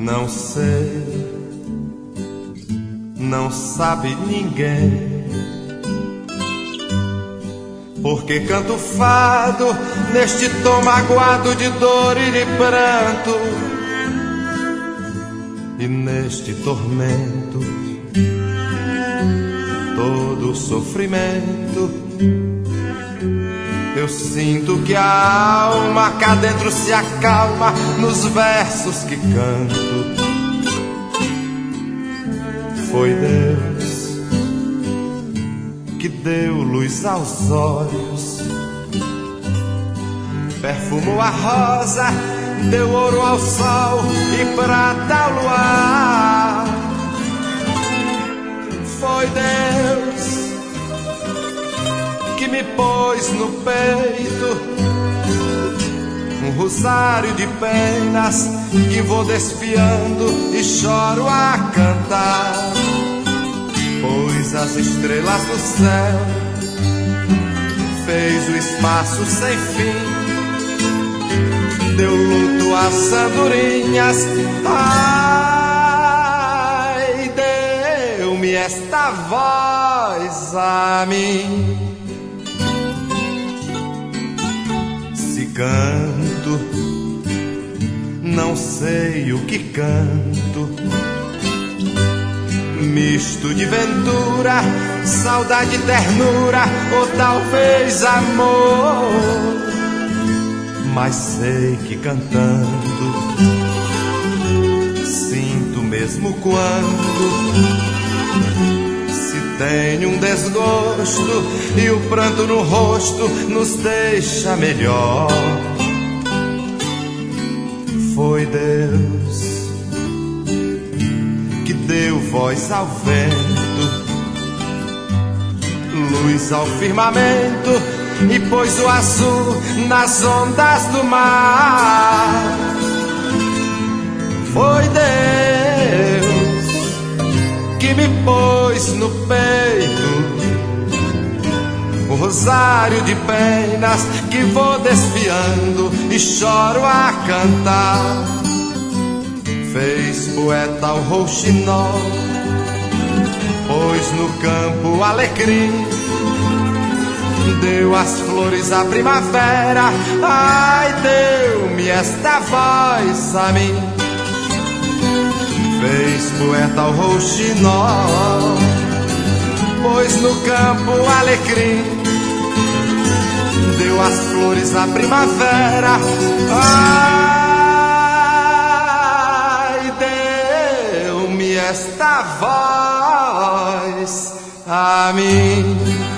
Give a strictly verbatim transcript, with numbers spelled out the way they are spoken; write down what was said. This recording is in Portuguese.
Não sei, não sabe ninguém, porque canto fado neste tom magoado de dor e de pranto, e neste tormento todo sofrimento. Eu sinto que a alma cá dentro se acalma nos versos que canto. Foi Deus que deu luz aos olhos, perfumou a rosa, deu ouro ao sol e prata ao luar. Foi Deus que me pôs no peito um rosário de penas que vou desfiando e choro a cantar. Pôs as estrelas no céu, fez o espaço sem fim, deu luto às andorinhas, ai, deu-me esta voz a mim. Se canto, não sei o que canto, misto de ventura, saudade e ternura, ou talvez amor. Mas sei que cantando sinto mesmo quando se tem um desgosto e o pranto no rosto nos deixa melhor. Foi Deus que deu voz ao vento, luz ao firmamento e pôs o azul nas ondas do mar. Foi Deus que me pôs no peito um rosário de penas que vou desfiando e choro a cantar. Fez poeta o rouxinol, pôs no campo alecrim, deu as flores à primavera, ai, deu-me esta voz a mim. Fez poeta o rouxinol, pôs no campo alecrim, deu as flores à primavera, ai, deu-me esta voz a mim.